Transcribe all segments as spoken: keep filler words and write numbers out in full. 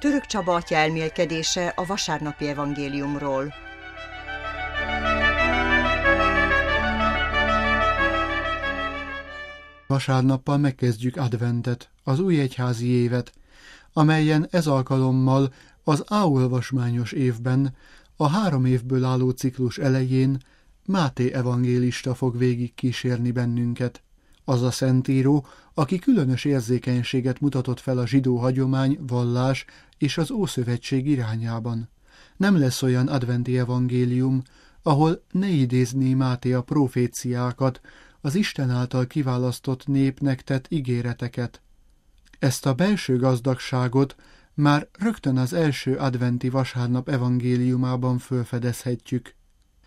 Török Csaba atya elmélkedése a vasárnapi evangéliumról. Vasárnappal megkezdjük adventet, az új egyházi évet, amelyen ez alkalommal az áolvasmányos évben, a három évből álló ciklus elején Máté evangélista fog végig kísérni bennünket. Az a szentíró, aki különös érzékenységet mutatott fel a zsidó hagyomány, vallás és az Ószövetség irányában. Nem lesz olyan adventi evangélium, ahol ne idézné Máté a proféciákat, az Isten által kiválasztott népnek tett ígéreteket. Ezt a belső gazdagságot már rögtön az első adventi vasárnap evangéliumában fölfedezhetjük.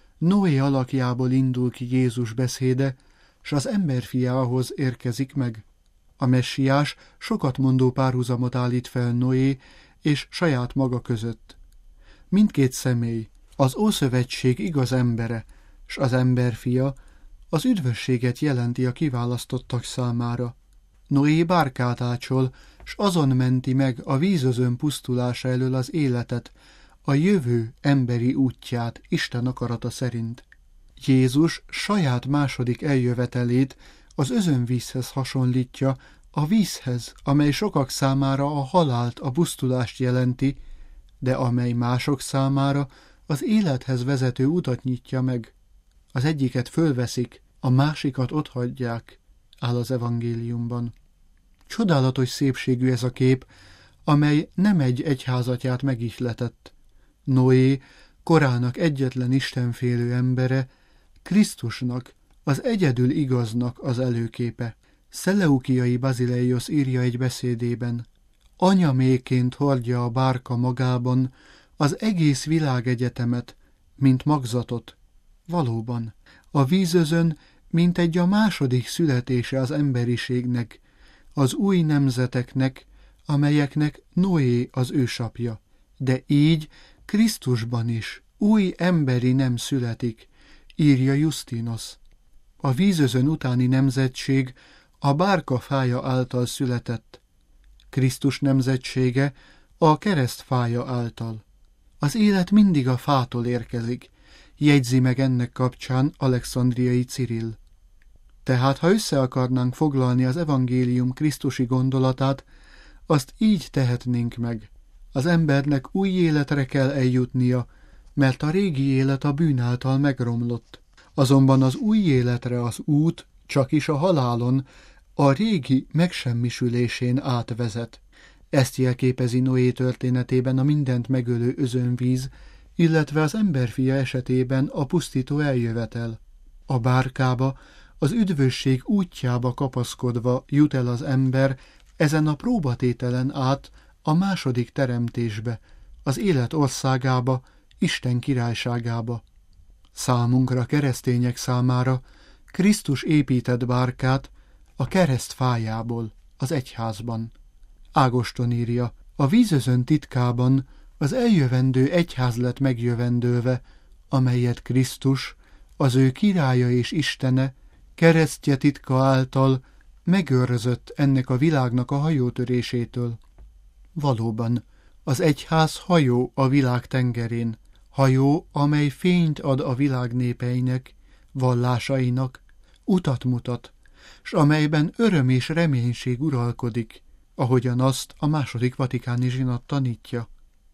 Noé alakjából indul ki Jézus beszéde, s az emberfiához érkezik meg. A messiás sokat mondó párhuzamot állít fel Noé és saját maga között. Mindkét személy, az Ószövetség igaz embere, s az emberfia az üdvösséget jelenti a kiválasztottak számára. Noé bárkát ácsol, s azon menti meg a vízözön pusztulása elől az életet, a jövő emberi útját Isten akarata szerint. Jézus saját második eljövetelét az özönvízhez hasonlítja, a vízhez, amely sokak számára a halált, a pusztulást jelenti, de amely mások számára az élethez vezető utat nyitja meg. Az egyiket fölveszik, a másikat otthagyják, áll az evangéliumban. Csodálatos szépségű ez a kép, amely nem egy egyházatját megihletett. Noé, korának egyetlen istenfélő embere, Krisztusnak, az egyedül igaznak az előképe. Szeleukiai Bazileios írja egy beszédében: anyaméként hordja a bárka magában az egész világegyetemet, mint magzatot. Valóban, a vízözön, mint egy a második születése az emberiségnek, az új nemzeteknek, amelyeknek Noé az ősapja. De így Krisztusban is új emberi nem születik, írja Justinos. A vízözön utáni nemzetség a bárka fája által született. Krisztus nemzetsége a kereszt fája által. Az élet mindig a fától érkezik, jegyzi meg ennek kapcsán Alexandriai Cirill. Tehát, ha össze akarnánk foglalni az evangélium krisztusi gondolatát, azt így tehetnénk meg. Az embernek új életre kell eljutnia, mert a régi élet a bűn által megromlott. Azonban az új életre az út csak is a halálon, a régi megsemmisülésén átvezet. Ezt jelképezi Noé történetében a mindent megölő özönvíz, illetve az emberfia esetében a pusztító eljövetel. A bárkába, az üdvösség útjába kapaszkodva jut el az ember ezen a próbatételen át a második teremtésbe, az élet országába, Isten királyságába. Számunkra, keresztények számára Krisztus épített bárkát a kereszt fájából, az egyházban. Ágoston írja: a vízözön titkában az eljövendő egyház lett megjövendőve, amelyet Krisztus, az ő királya és istene, keresztje titka által megőrzött ennek a világnak a hajótörésétől. Valóban, az egyház hajó a világ tengerén, hajó, amely fényt ad a világ népeinek, vallásainak, utat mutat, s amelyben öröm és reménység uralkodik, ahogyan azt a második vatikáni zsinat tanítja.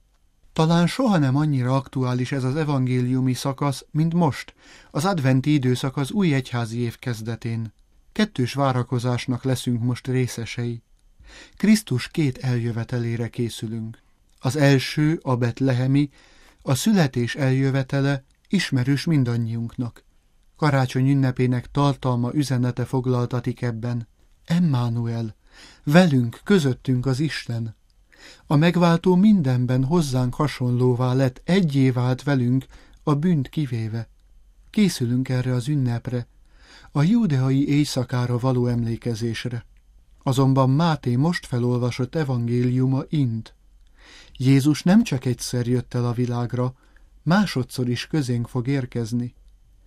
Talán soha nem annyira aktuális ez az evangéliumi szakasz, mint most, az adventi időszak az új egyházi év kezdetén. Kettős várakozásnak leszünk most részesei. Krisztus két eljövetelére készülünk. Az első, a betlehemi, a születés eljövetele ismerős mindannyiunknak. Karácsony ünnepének tartalma, üzenete foglaltatik ebben. Emmanuel, velünk, közöttünk az Isten. A megváltó mindenben hozzánk hasonlóvá lett, egyé vált velünk, a bűnt kivéve. Készülünk erre az ünnepre, a júdeai éjszakára való emlékezésre. Azonban Máté most felolvasott evangéliuma int. Jézus nem csak egyszer jött el a világra, másodszor is közénk fog érkezni.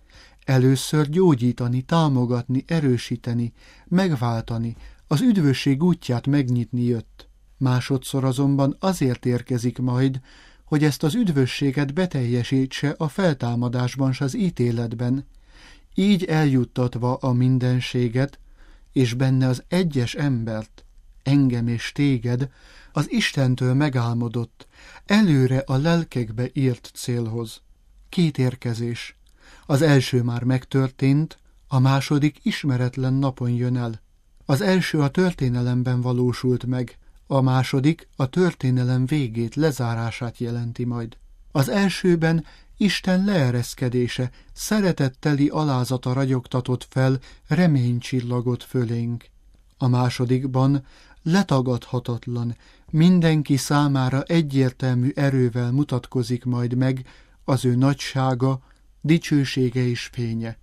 Először gyógyítani, támogatni, erősíteni, megváltani, az üdvösség útját megnyitni jött. Másodszor azonban azért érkezik majd, hogy ezt az üdvösséget beteljesítse a feltámadásban s az ítéletben, így eljuttatva a mindenséget, és benne az egyes embert, engem és téged, az Istentől megálmodott, előre a lelkekbe írt célhoz. Két érkezés. Az első már megtörtént, a második ismeretlen napon jön el. Az első a történelemben valósult meg, a második a történelem végét, lezárását jelenti majd. Az elsőben Isten leereszkedése, szeretetteli alázata ragyogtatott fel reménycsillagot fölénk. A másodikban letagadhatatlan, mindenki számára egyértelmű erővel mutatkozik majd meg az ő nagysága, dicsősége és fénye.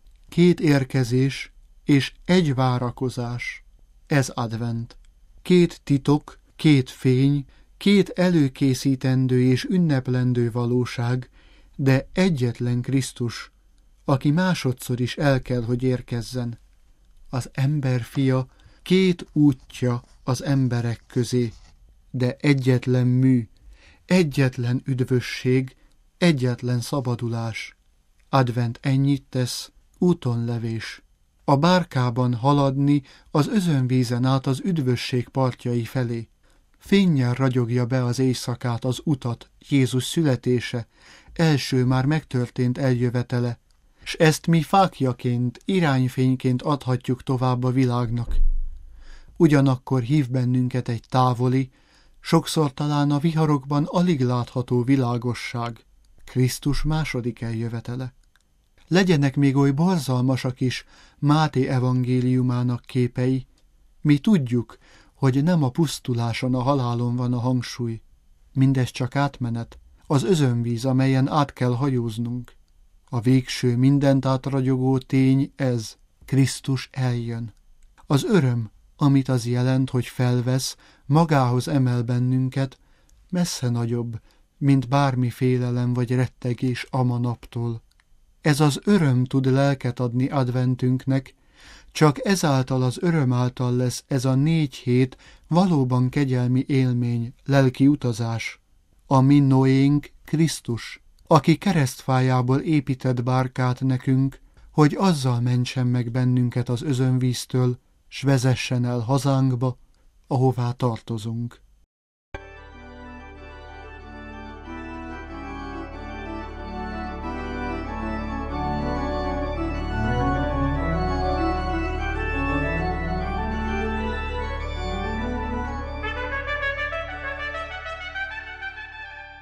Két érkezés és egy várakozás. Ez advent. Két titok, két fény, két előkészítendő és ünneplendő valóság, de egyetlen Krisztus, aki másodszor is el kell, hogy érkezzen. Az ember fia két útja az emberek közé, de egyetlen mű, egyetlen üdvösség, egyetlen szabadulás. Advent ennyit tesz, úton levés. A bárkában haladni az özönvízen át az üdvösség partjai felé. Fénnyel ragyogja be az éjszakát, az utat, Jézus születése, első már megtörtént eljövetele, s ezt mi fáklyaként, irányfényként adhatjuk tovább a világnak. Ugyanakkor hív bennünket egy távoli, sokszor talán a viharokban alig látható világosság, Krisztus második eljövetele. Legyenek még oly borzalmasak is Máté evangéliumának képei, mi tudjuk, hogy nem a pusztuláson, a halálon van a hangsúly. Mindez csak átmenet, az özönvíz, amelyen át kell hajóznunk. A végső, mindent átragyogó tény ez, Krisztus eljön. Az öröm, amit az jelent, hogy felvesz, magához emel bennünket, messze nagyobb, mint bármi félelem vagy rettegés ama naptól. Ez az öröm tud lelket adni adventünknek, csak ezáltal az öröm által lesz ez a négy hét valóban kegyelmi élmény, lelki utazás. A mi Noénk Krisztus, aki keresztfájából épített bárkát nekünk, hogy azzal mentsen meg bennünket az özönvíztől, s vezessen el hazánkba, ahová tartozunk.